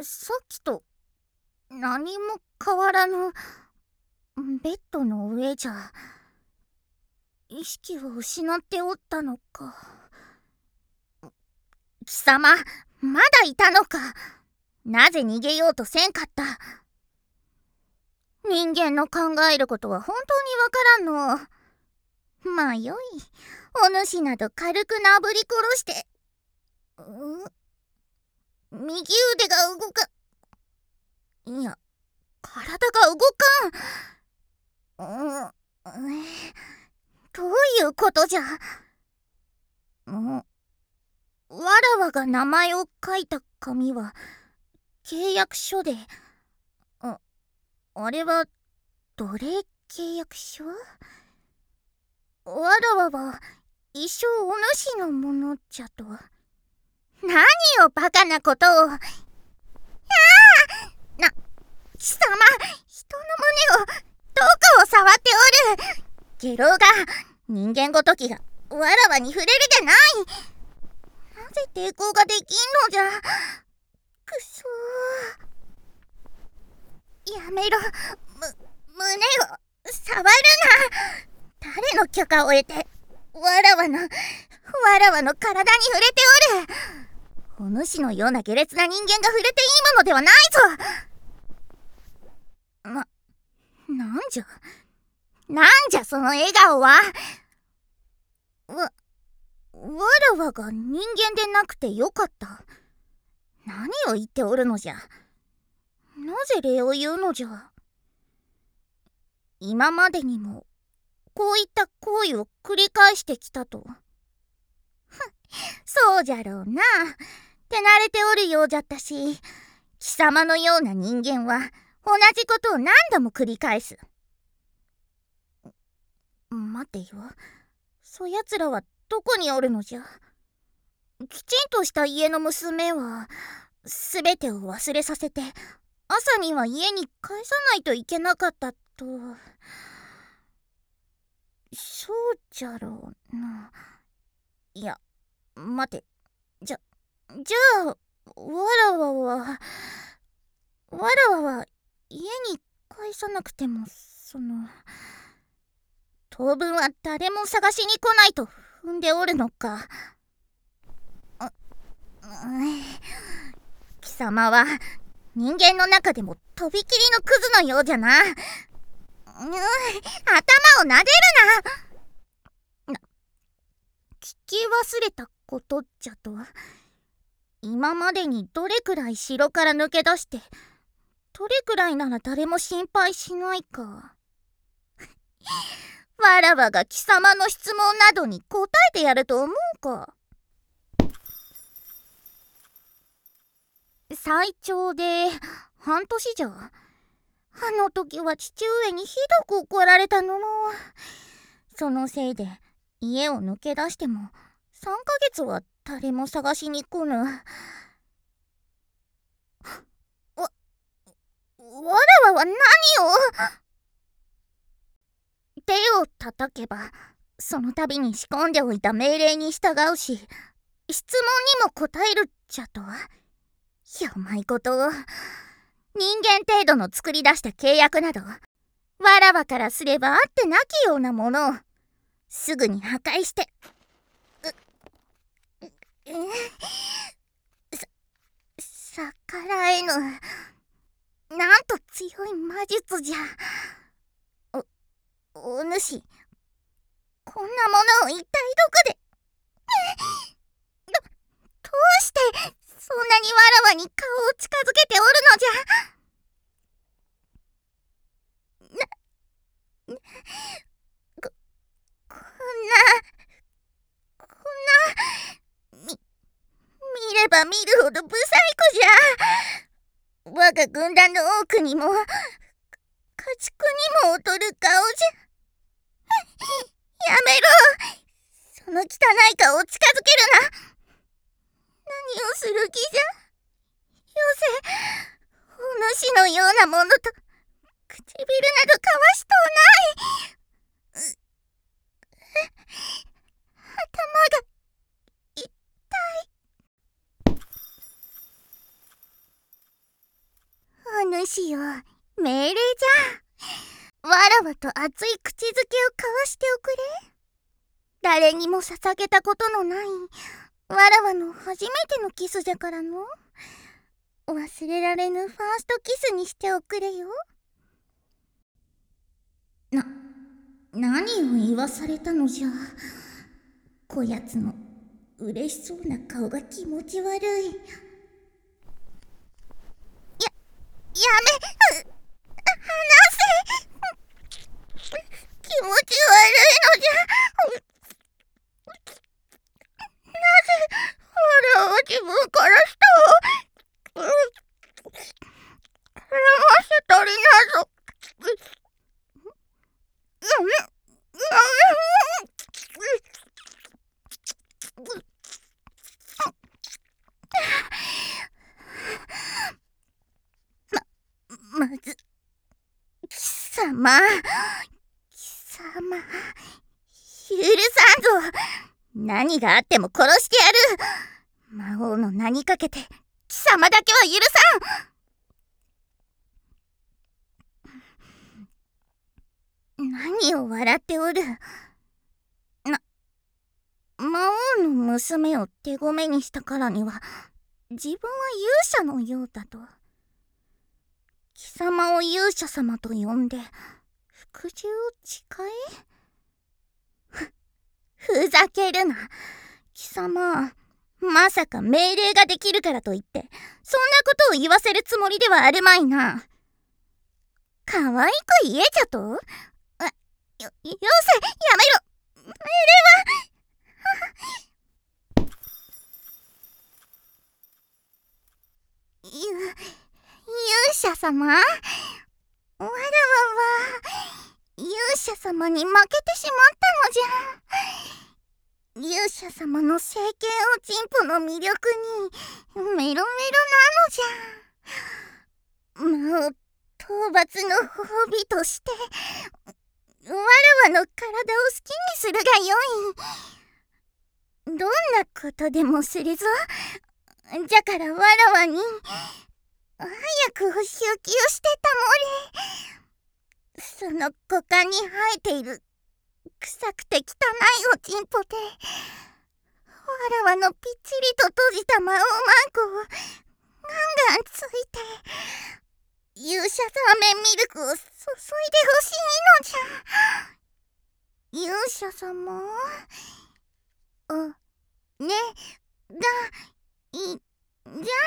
さっきと何も変わらぬベッドの上じゃ意識を失っておったのか。貴様、まだいたのか。なぜ逃げようとせんかった。人間の考えることは本当にわからんの。まあよい。お主など軽くなぶり殺して。右腕が動かいや、体が動かん。どういうことじゃ。わらわが名前を書いた紙は契約書で、あれは奴隷契約書？わらわは一生お主のものじゃと。何をバカなことを。貴様、人の胸をどこを触っておる。下郎が人間ごときがわらわに触れるでない。なぜ抵抗ができんのじゃ。くそー。やめろ。胸を触るな。誰の許可を得てわらわの体に触れておる。お主のような下劣な人間が触れていいものではないぞ。なんじゃその笑顔は。わらわが人間でなくてよかった。何を言っておるのじゃ。なぜ礼を言うのじゃ。今までにもこういった行為を繰り返してきたと。そうじゃろうな。手慣れておるようじゃったし、貴様のような人間は同じことを何度も繰り返す。待てよ、そやつらはどこにおるのじゃ。きちんとした家の娘はすべてを忘れさせて朝には家に帰さないといけなかったと。そうじゃろうな。いや、待て。じゃあわらわは家に帰さなくても当分は誰も探しに来ないと踏んでおるのか。貴様は人間の中でもとびきりのクズのようじゃな。頭をなでるな。聞き忘れたことじゃと。今までにどれくらい城から抜け出してどれくらいなら誰も心配しないか。わらわが貴様の質問などに答えてやると思うか。最長で半年じゃ。あの時は父上にひどく怒られたの。そのせいで家を抜け出しても3ヶ月は誰も探しに来ぬ。わらわは何を。手を叩けばその度に仕込んでおいた命令に従うし、質問にも答えるじゃと。やまいことを。人間程度の作り出した契約などわらわからすればあってなきようなものをすぐに破壊して逆らえぬ。なんと強い魔術じゃ。お主、こんなものを一体どこで。どうしてそんなにわらわに顔を近づけておるのじゃ。こんな見れば見るほど不細工じゃ。我が軍団の多くにも家畜にも劣る顔じゃ。やめろ。その汚い顔を近づけるな。何をする気じゃ。よせ、お主のようなものと唇など交わしとうない。頭が痛い。 命令じゃ。わらわと熱い口づけを交わしておくれ。誰にも捧げたことのないわらわの初めてのキスじゃからの。忘れられぬファーストキスにしておくれよ。何を言わされたのじゃ。こやつの嬉しそうな顔が気持ち悪い。やめ、離せ。気持ち悪いのじゃ。なぜわらわは自分から舌を絡ませたりなぞ。まず、貴様、許さんぞ。何があっても殺してやる。魔王の名にかけて貴様だけは許さん。何を笑っておる。魔王の娘を手ごめにしたからには自分は勇者のようだと。貴様を勇者様と呼んで服従を誓え。ふざけるな。貴様、まさか命令ができるからといってそんなことを言わせるつもりではあるまいな。可愛く言えちゃと。よせ、やめろ。命令は勇者様、わらわは勇者様に負けてしまったのじゃ。勇者様の聖剣おちんぽの魅力にメロメロなのじゃ。魔王討伐の褒美としてわらわの体を好きにするがよい。どんなことでもするぞ。じゃからわらわに早くお仕置きをしてたもれ。その股間に生えている臭くて汚いおちんぽでわらわのぴっちりと閉じた魔王マンコをガンガンついて勇者ラーメンミルクを注いでほしいのじゃ。勇者様、おねがいじゃ。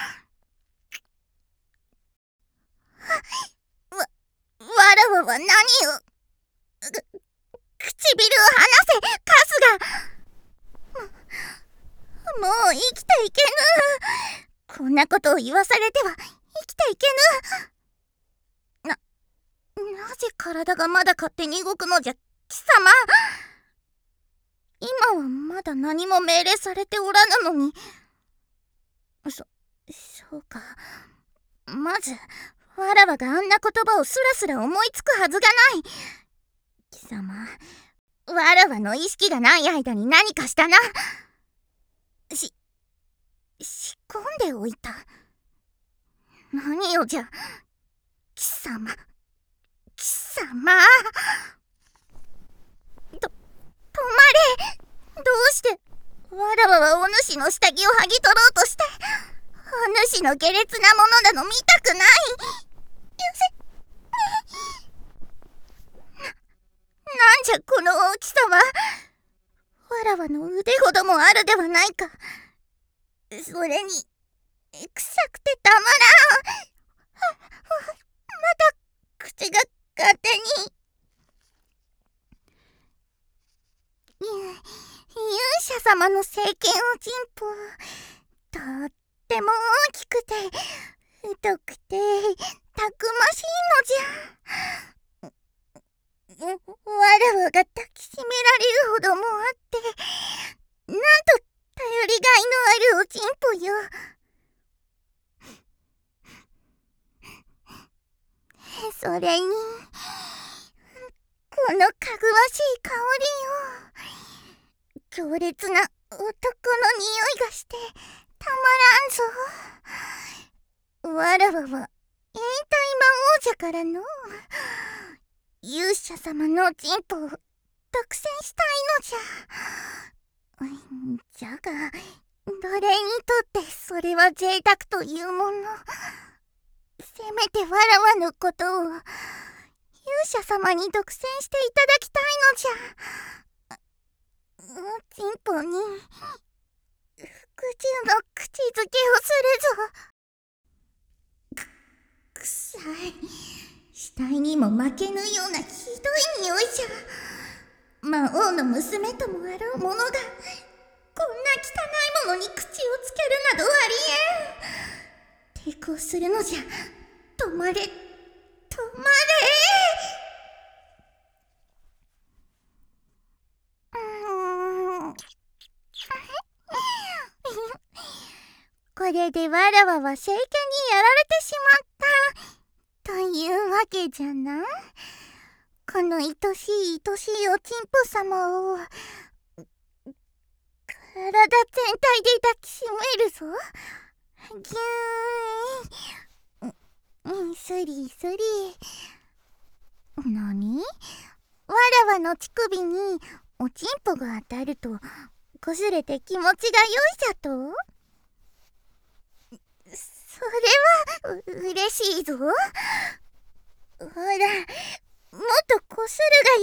わらわは何を。唇を離せ、カスが。もう生きていけぬ。こんなことを言わされては生きていけぬ。なぜ体がまだ勝手に動くのじゃ、貴様。今はまだ何も命令されておらぬのに。そうか。まずわらわがあんな言葉をスラスラ思いつくはずがない。貴様、わらわの意識がない間に何かしたな。仕込んでおいた。何をじゃ、貴様。止まれ。どうしてわらわはお主の下着を剥ぎ取ろうとして。お主の下劣なものなの見たくない。なんじゃこの大きさは。わらわの腕ほどもあるではないか。それに臭くてたまらん。また口が勝手に。勇者様の聖剣おちんぽ、とっても大きくて太くてたくましいのじゃ。わらわが抱きしめられるほどもあって、なんと頼りがいのあるおちんぽよ。それにこのかぐわしい香りよ。強烈な男の匂いがしてたまらんぞ。わらわは変態魔王者からの勇者様のチンポを独占したいのじゃ。じゃが誰にとってそれは贅沢というもの。せめてわらわのことを勇者様に独占していただきたいのじゃ。チンポに服従の口づけをするぞ。くさい。死体にも負けぬようなひどい匂いじゃ。魔王の娘ともあろう者がこんな汚いものに口をつけるなどありえん。抵抗するのじゃ。止まれ、止まれ。これでわらわは聖剣にやられてしまったというわけじゃな。この愛しい愛しいおちんぽ様を体全体で抱きしめるぞ。ぎゅーん、スリスリ。なに？わらわの乳首におちんぽが当たると擦れて気持ちが良いじゃと？それは嬉しいぞ。ほら、もっとこす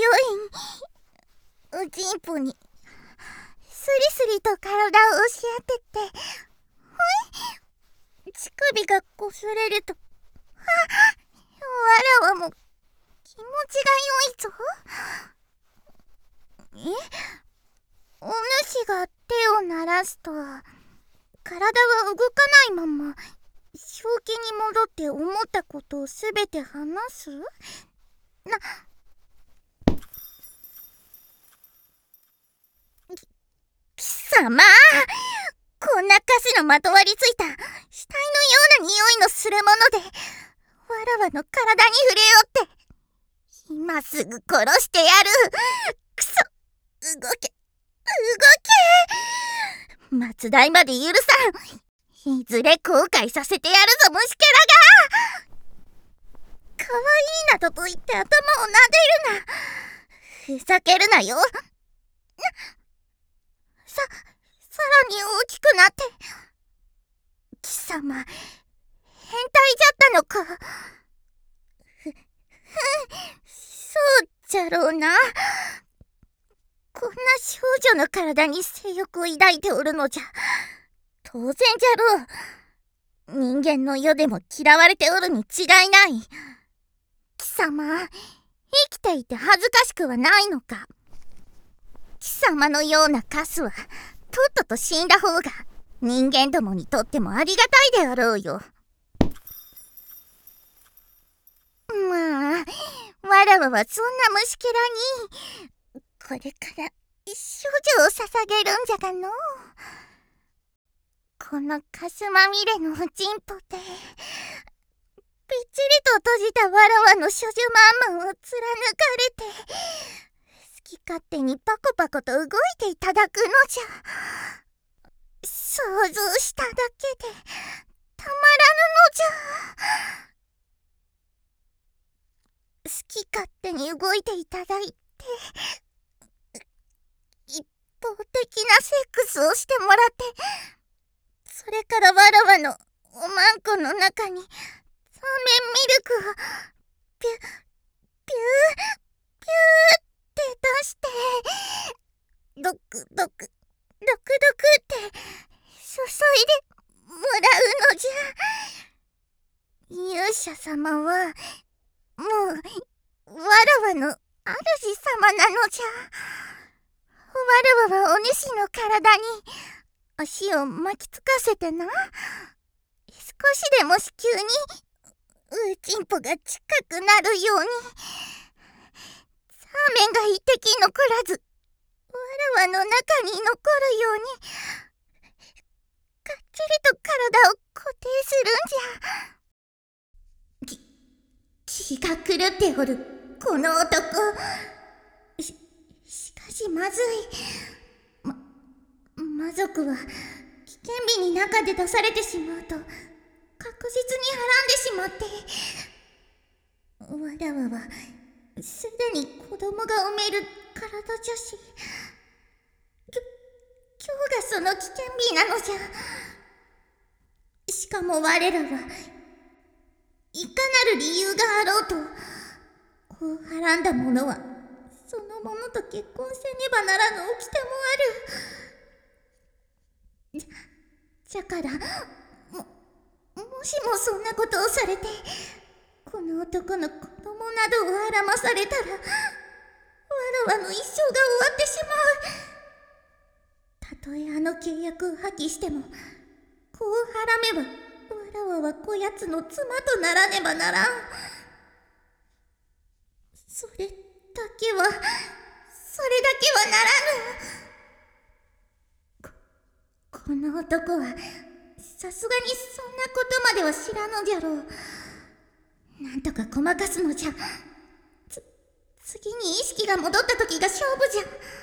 るがよい。おちんぽにスリスリと体を押し当てて、ほい、乳首がこすれると、わらわも気持ちが良いぞ。お主が手を鳴らすと体は動かないまま正気に戻って思ったことをすべて話す？貴様、こんなカスのまとわりついた死体のような匂いのするものでわらわの体に触れようって。今すぐ殺してやる。くそ、動け末代まで許さん。いずれ後悔させてやるぞ、虫けらが。かわいいなどと言って頭を撫でるな。ふざけるなよ。さらに大きくなって。貴様、変態じゃったのか。そうじゃろうな。こんな少女の体に性欲を抱いておるのじゃ。当然じゃろう。人間の世でも嫌われておるに違いない。貴様、生きていて恥ずかしくはないのか。貴様のようなカスはとっとと死んだ方が人間どもにとってもありがたいであろうよ。まあ、わらわはそんな虫けらにこれから少女を捧げるんじゃがの。このカスまみれのおちんぽでぴっちりと閉じたわらわの処女まんまを貫かれて好き勝手にパコパコと動いていただくのじゃ。想像しただけでたまらぬのじゃ。好き勝手に動いていただいて一方的なセックスをしてもらって、それからわらわのおまんこの中にサーメンミルクをピュッピューピューって出してドクドクドクドクって注いでもらうのじゃ。勇者様はもうわらわの主様なのじゃ。わらわはお主の体に足を巻きつかせてな。少しでも子宮にうちんぽが近くなるようにサーメンが一滴残らずわらわの中に残るようにがっちりと体を固定するんじゃ。気が狂っておるこの男。しかしまずい。魔族は危険日に中で出されてしまうと覚実にはらんでしまって、わらわはすでに子供が産める体じゃし、今日がその危険日なのじゃ。しかも我らはいかなる理由があろうと、子をはらんだ者はその者と結婚せねばならぬ掟もある。じゃからもしもそんなことをされて、この男の子供などをあらまされたら、わらわの一生が終わってしまう。たとえあの契約を破棄しても、子をはらめばわらわはこやつの妻とならねばならん。それだけはならぬ。この男はさすがにそんなことまでは知らぬじゃろう。なんとかごまかすのじゃ。次に意識が戻った時が勝負じゃ。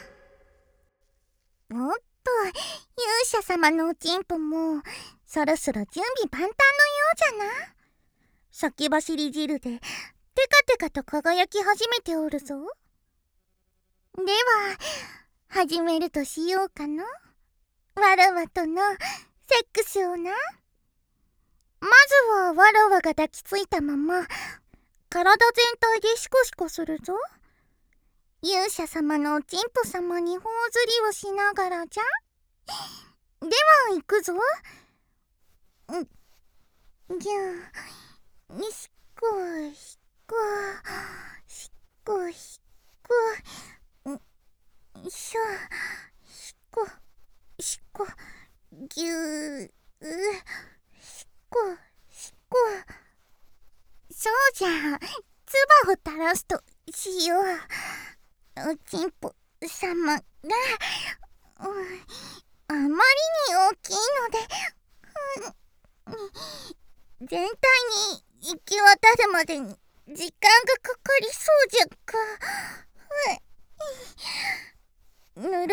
おっと、勇者様のおちんぽもそろそろ準備万端のようじゃな。先走り汁でテカテカと輝き始めておるぞ。では始めるとしようかの。わらわとのセックスをな。まずはわらわが抱きついたまま体全体でシコシコするぞ。勇者様のおちんぽ様に頬ずりをしながらじゃ。では行くぞ。ぎゅーしこしこしこしこしょしこしこぎゅーしこしこ。そうじゃ、唾を垂らすとしよう。おちんぽ様があまりに大きいので、全体に行き渡るまでに時間がかかりそうじゃか。ぬるぬるにな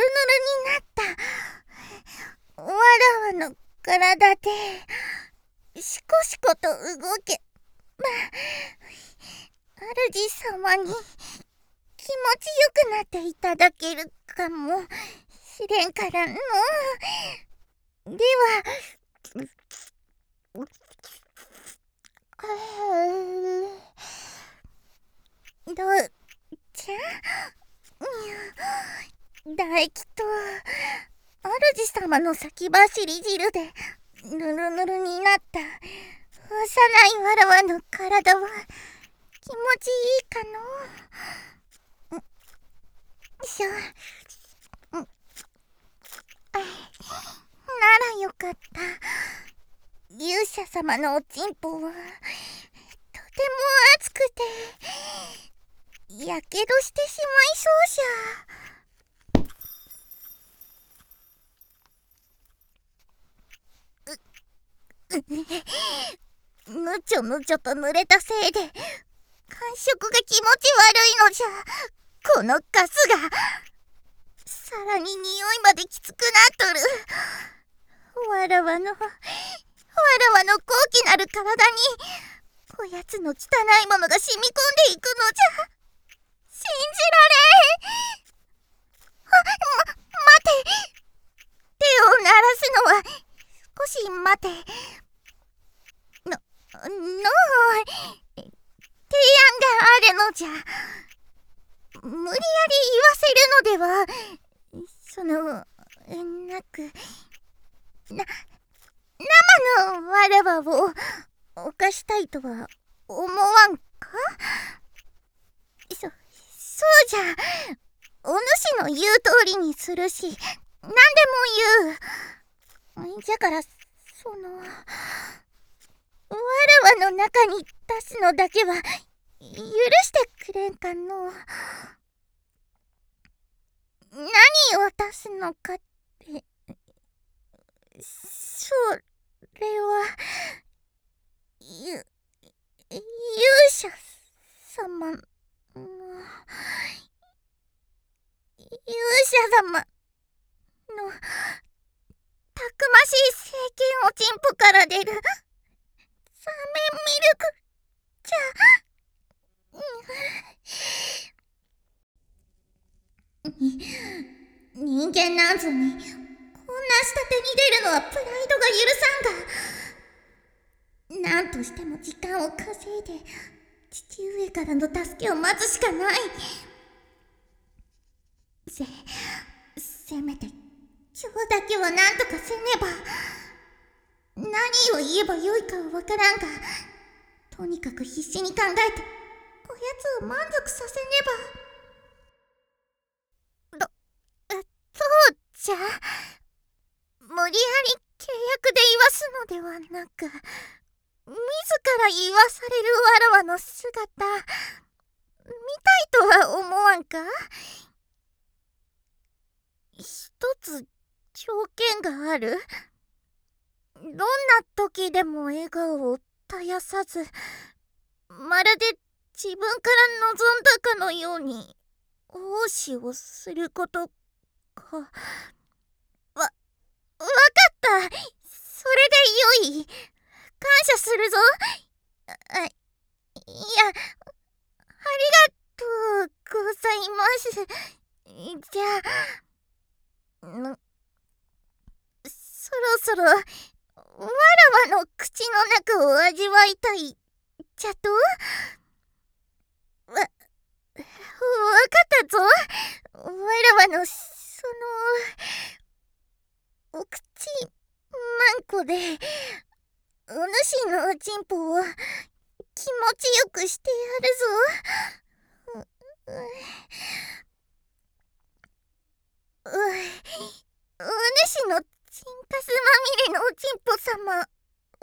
ったわらわの体でシコシコと動けば、主様に気持ちよくなっていただけるかもしれんからの。ではどうじゃ。唾液と主様の先走り汁でぬるぬるになった幼いわらわの体は気持ちいいかの。しょ。ならよかった。勇者様のおちんぽはとても熱くてやけどしてしまいそうじゃ。ぬちょぬちょと濡れたせいで感触が気持ち悪いのじゃ。このガスがさらに匂いまできつくなっとる。わらわの高貴なる体にこやつの汚いものが染み込んでいくのじゃ。信じられん。待て。手を鳴らすのは少し待て。提案があるのじゃ。無理やり言わせるのではなく生のわらわを犯したいとは思わんか。そうじゃ。お主の言う通りにするし何でも言う。じゃからわらわの中に出すのだけは許してくれんかの。何を出すのかって、それは勇者様のたくましい聖剣おちんぽから出るさメンミルクじゃ。人間なんぞにこんな下手に出るのはプライドが許さんが。なんとしても時間を稼いで父上からの助けを待つしかない。せめて今日だけは何とかせねば。何を言えばよいかはわからんが、とにかく必死に考えてこやつを満足させねば。そうじゃ。無理やり契約で言わすのではなく、自ら言わされるわらわの姿見たいとは思わんか。一つ条件がある。どんな時でも笑顔を絶やさず、まるで自分から望んだかのように奉仕をすることか。わかった。それでよい。感謝するぞ。いや、ありがとうございます。じゃあ、そろそろわらわの口の中を味わいたいじゃと。わかったぞ。わらわのお口まんこでお主のチンポを気持ちよくしてやるぞ。お主のチンカスまみれのおちんぽ様を味わわ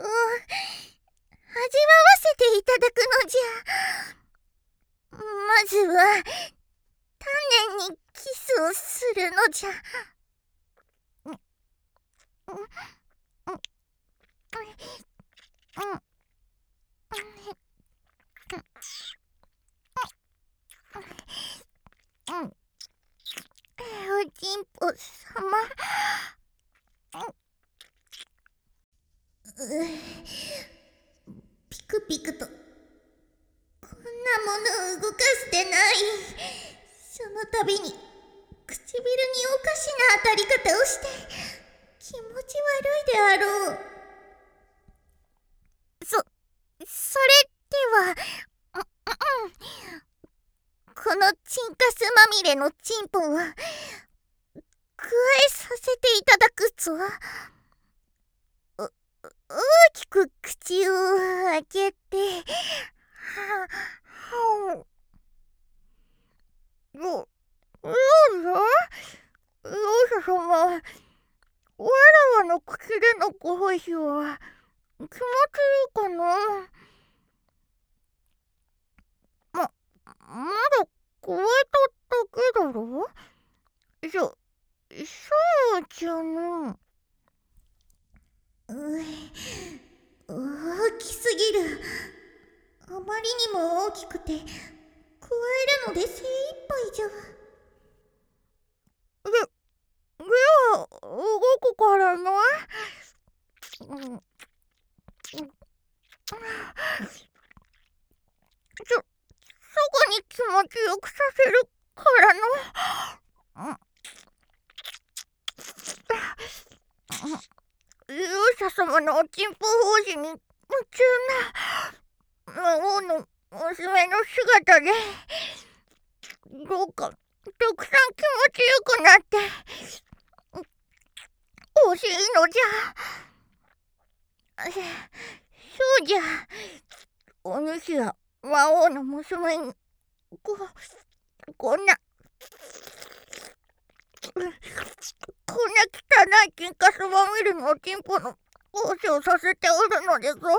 せていただくのじゃ。まずは丹念にキスをするのじゃ。おちんぽ様。ピクピクとこんなものを動かしてない。その度に唇におかしな当たり方をして気持ち悪いであろう。それではこのチンカスまみれのチンポを加えさせていただくぞ。大きく口を開けて、どうぞ。勇者様、わらわの口でのご奉仕は気持ちいいかな。まだ加えただけだろ。そうじゃの。大きすぎる。あまりにも大きくて加えるので精一杯じゃ。では動くからな。そこに気持ちよくさせるからの。勇者様のおちんぽ奉仕に夢中な魔王の娘の姿で、どうかたくさん気持ちよくなって欲しいのじゃ。そうじゃ。お主は魔王の娘にこんな汚い金カスまみれのおちんぽの奉仕をさせておるのでぞ。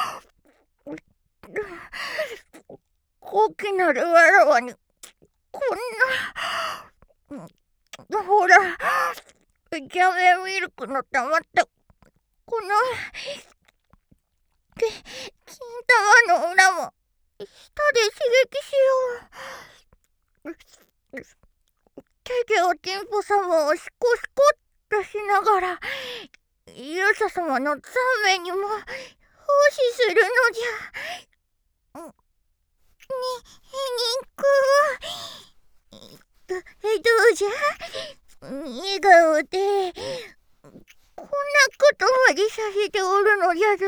高貴なるわらわにこんな、ほら、キャメミルクの溜まったこの金玉の裏も舌で刺激しよう。手でおちんぽ様をシコシコっとしながら勇者様のザメにも視するのじゃ。に、どうじゃ、笑顔でこんなことまでさせておるのじゃぞ。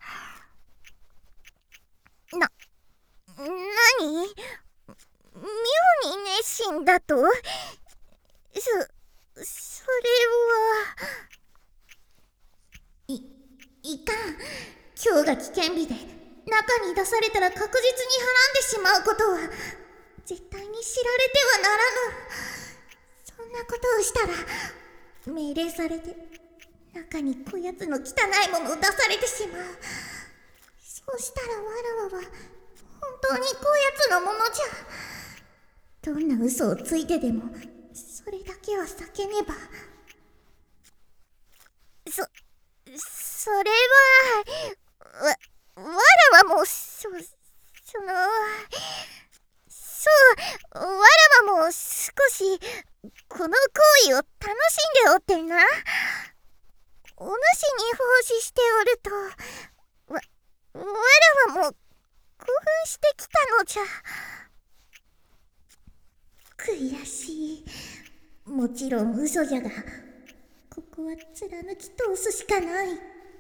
なに、妙に熱心だと。それはいかん。今日が危険日で中に出されたら確実にはらんでしまうことは絶対に知られてはならぬ。そんなことをしたら命令されて中にこやつの汚いものを出されてしまう。そうしたらわらわは本当にこやつのものじゃ。どんな嘘をついてでもそれだけは避けねば。それはわらはもうわらはもう少しこの行為を楽しんでおってな。お主に奉仕しておるとわらはもう興奮してきたのじゃ。悔しい。もちろん嘘じゃがここは貫き通すしかない。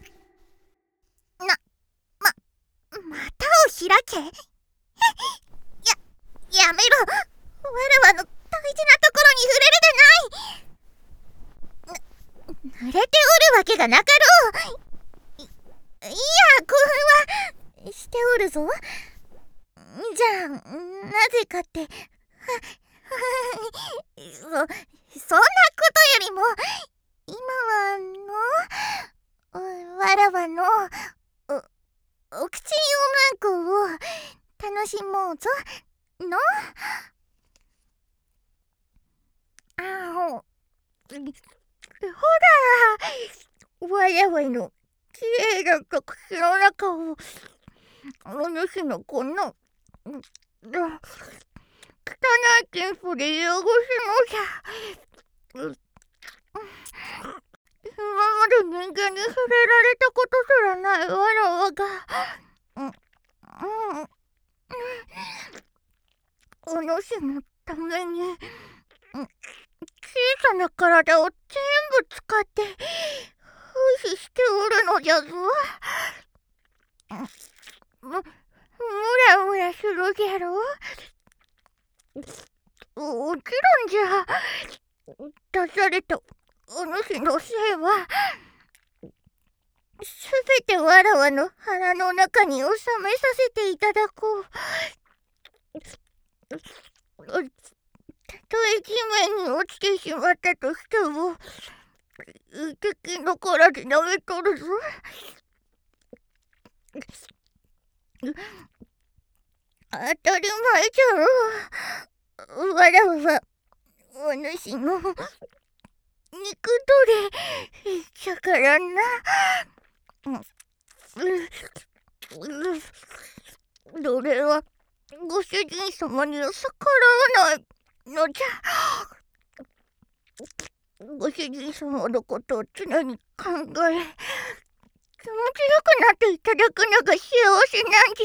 またを開け。やめろ。わらわの大事なところに触れるでない。濡れておるわけがなかろう。いや、興奮はしておるぞ。じゃあなぜかってそんなことよりも今はわらわのお口四万個を楽しもうぞの。ほら、わらわのきれいな口の中をお主のこの汚いテンポで汚すのじゃ。今まで人間に触れられたことすらないわらわがお主のために小さな体を全部使って奉仕しておるのじゃぞ。むらむらするじゃろ。もちろんじゃ。出されたお主のせいはすべてわらわの腹の中に収めさせていただこう。たとえ地面に落ちてしまったとしても一滴残らず舐めとるぞ。当たり前じゃろ。わらわはお主の肉取れじゃからな。どれはご主人様には逆らわないのじゃ。ご主人様のことを常に考え気持ちよくなっていただくのが幸せ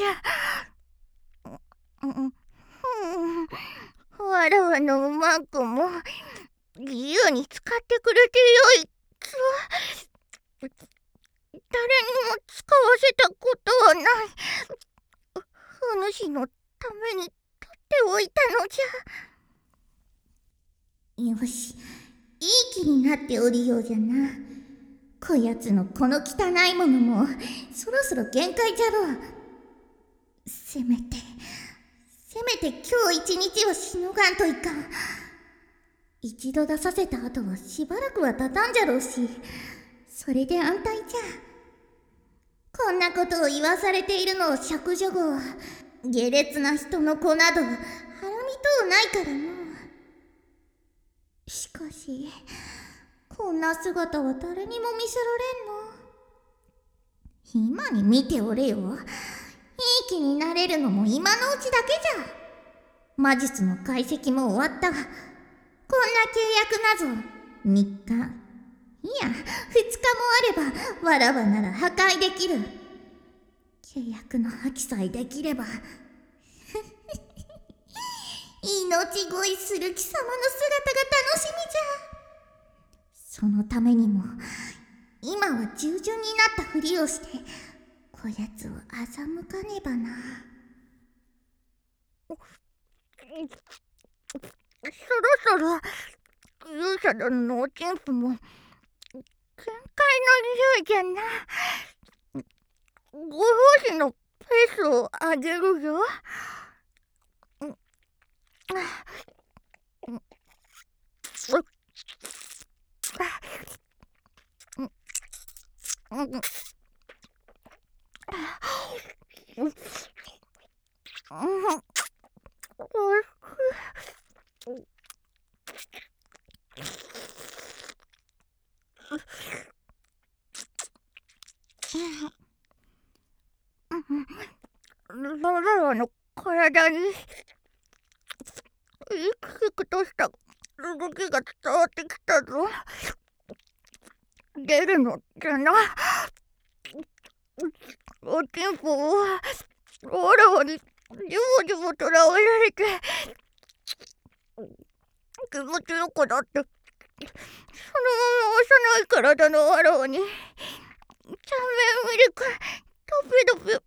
なんじゃ。わらわのうまくも自由に使ってくれてよいぞ。誰にも使わせたことはない。お主のために取っておいたのじゃ。よし、いい気になっておるようじゃな。こやつのこの汚いものもそろそろ限界じゃろう。せめて今日一日はしのがんといかん。一度出させた後はしばらくは経たんじゃろうし、それで安泰じゃ。こんなことを言わされているのを釈除後は下劣な人の子などはらみとうないからの。しかしこんな姿は誰にも見せられんの。今に見ておれよ。いい気になれるのも今のうちだけじゃ。魔術の解析も終わったわ。こんな契約なぞ3日いや2日もあればわらわなら破壊できる。 契約の破棄さえできれば命乞いする貴様の姿が楽しみじゃ。そのためにも今は従順になったふりをしてこやつを欺かねばな。そろそろ勇者殿のおちんぷも限界の匂いじゃな。ご奉仕のペースを上げるよ。ロロの体にクククとした動きが伝わってきたぞ。出るのじゃな。おちんぽをわらわにじぼじぼとらわれて気持ちよくなって、そのまま幼い体のわらわに茶麺ミルクトピトピするん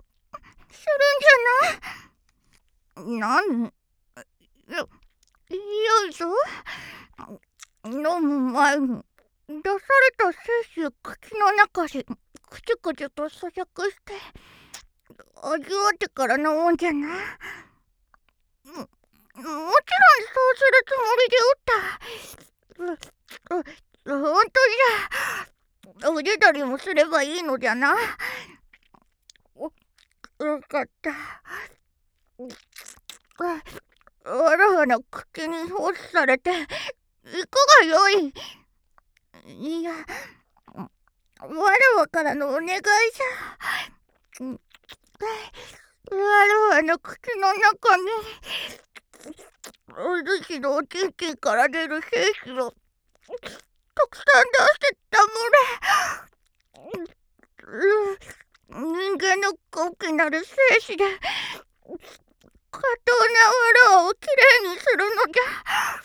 じゃな。よいぞ。飲む前に出された精子を口の中でくちゅくちゅと咀嚼して味わってから飲むんじゃな。もちろんそうするつもりでおった。ほんとじゃ。腕取りもすればいいのじゃな。よかった。わらわの口に放置されていくがよい。いや、わらわからのお願いじゃ。わらわの口の中にお主のおちんちんから出る精子をたくさん出してたむれ。人間の高貴なる精子で過当なわらをきれいにするのじゃ。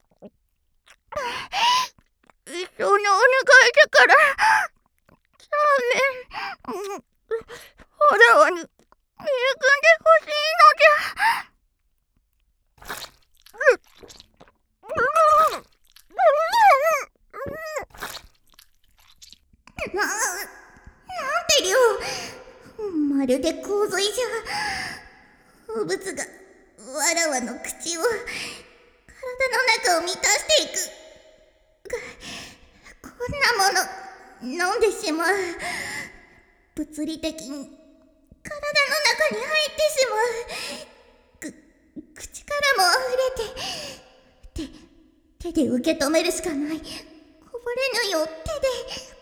一生のお願いだから、わらわに恵んでほしいのじゃ。なんて量、まるで洪水じゃ。汚物がわらわの口を、体の中を満たしていく。こんなもの飲んでしまう。物理的に体の中に入ってしまう。口からも溢れて、手で受け止めるしかない。こぼれぬよ、手で。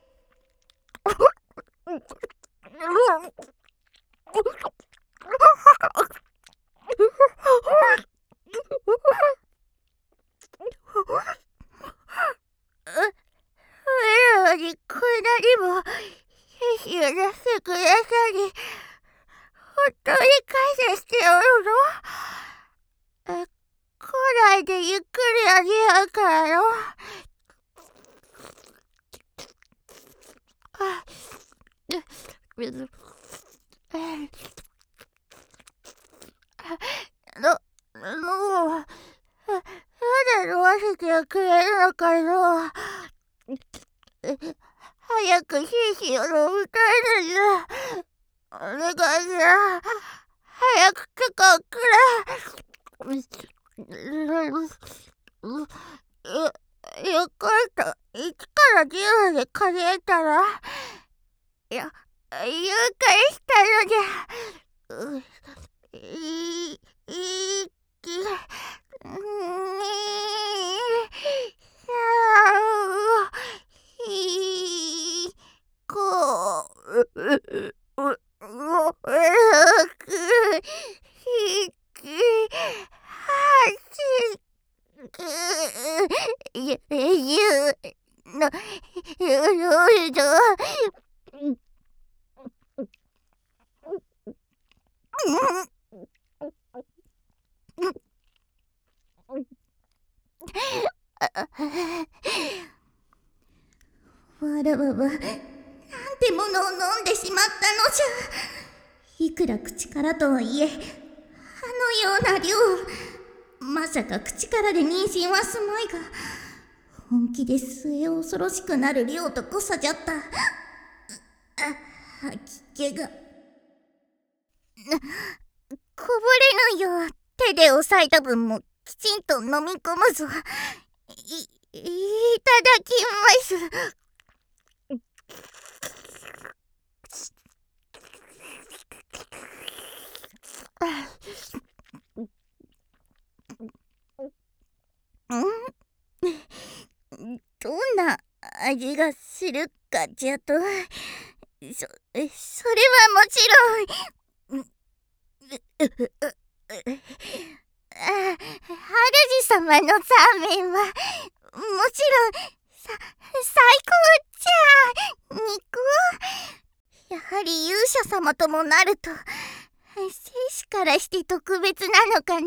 わらわにこんなにも精子を出してくださり、本当に感謝しておるの。来ないでゆっくりあげようからの。まだ飲ませてくれるのかの。早く精子を飲みたいのじゃ。お願いじゃ。早く許可をくれ。よかった。1から10まで数えたら誘拐したのじゃ。 わらわはなんてものを飲んでしまったのじゃ。いくら口からとはいえ、あのような量、まさか口からで妊娠はすまいが、本気で末恐ろしくなる量とこさじゃった。吐き気がこぼれぬよう手で押さえた分もきちんと飲み込むぞ。いただきます。どんな味がするかじゃと。それはもちろん、主様のザーメンはもちろん最高じゃ。肉、やはり勇者様ともなると生死からして特別なのかの。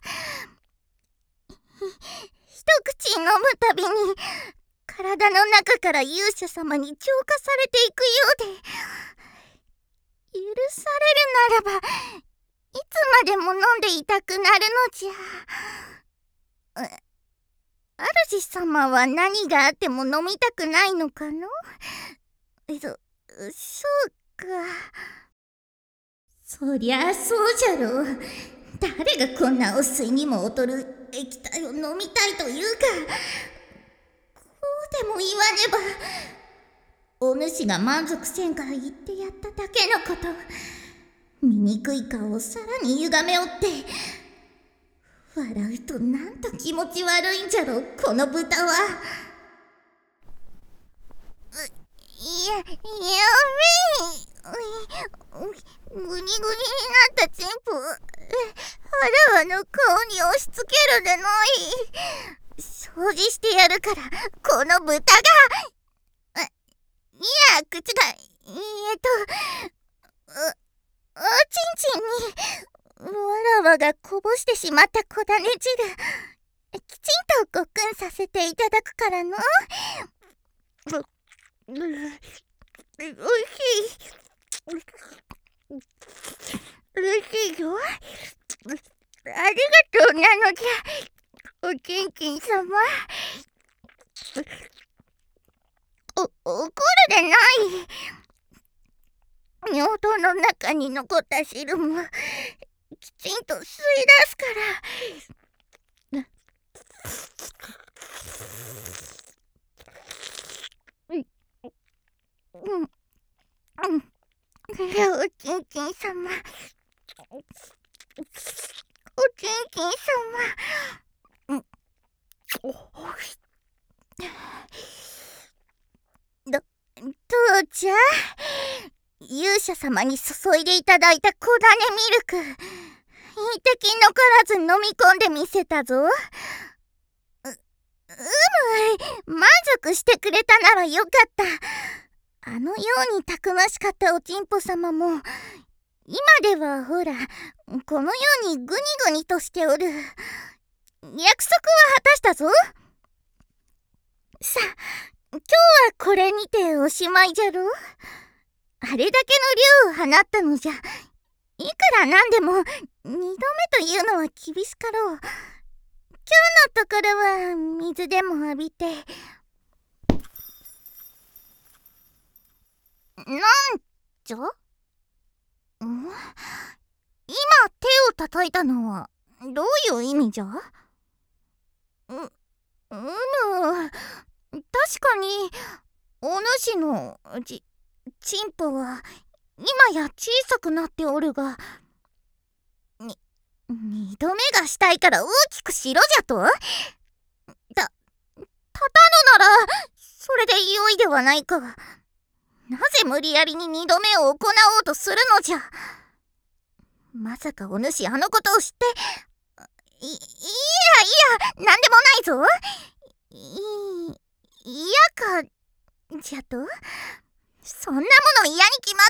一口飲むたびに体の中から勇者様に浄化されていくようで、許されるならばいつまでも飲んでいたくなるのじゃ。主様は何があっても飲みたくないのかの？そうか。そりゃそうじゃろう。誰がこんなお水にも劣る液体を飲みたいというか。こうでも言わねば、お主が満足せんから言ってやっただけのこと。醜い顔をさらに歪めおって、笑うとなんと気持ち悪いんじゃろこの豚は。やべえ。グニグニになったチンポ、わらわの顔に押し付けるでない。掃除してやるからこの豚が。いや、口がおちんちんにわらわがこぼしてしまった小種汁、きちんとごくんさせていただくからの。おいしい。おいしいよ。ありがとうなのじゃ、おちんちん様。怒るでない。尿道の中に残った汁もきちんと吸い出すから。おちんちん様、おちんちん様。どうじゃ、勇者様に注いでいただいた小種ミルク、一滴残らず飲み込んでみせたぞ。満足してくれたならよかった。あのようにたくましかったおちんぽ様も今ではほらこのようにグニグニとしておる。約束は果たしたぞ。さあ、今日はこれにておしまいじゃろ。あれだけの量を放ったのじゃ、いくらなんでも2度目というのは厳しかろう。今日のところは水でも浴びて。なんじゃ？今手を叩いたのはどういう意味じゃ？確かにお主のチンポは今や小さくなっておるが、2度目がしたいから大きくしろじゃと？たたのならそれでよいではないか。なぜ無理やりに2度目を行おうとするのじゃ。まさかお主あのことを知って。いやなんでもないぞ。嫌かじゃと？そんなもの嫌に決まって。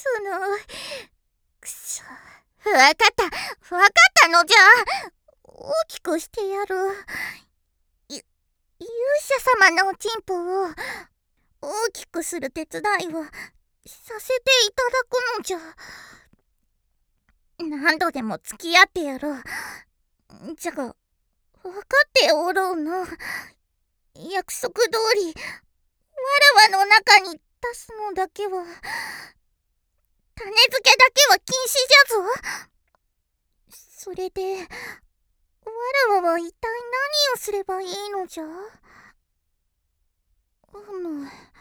くそ、わかったのじゃ。おきくしてやる。勇者様のおちんぽを大きくする手伝いをさせていただくのじゃ。何度でも付き合ってやろう。じゃが、分かっておろうな。約束通り、わらわの中に出すのだけは、種付けだけは禁止じゃぞ。それで、わらわは一体何をすればいいのじゃ？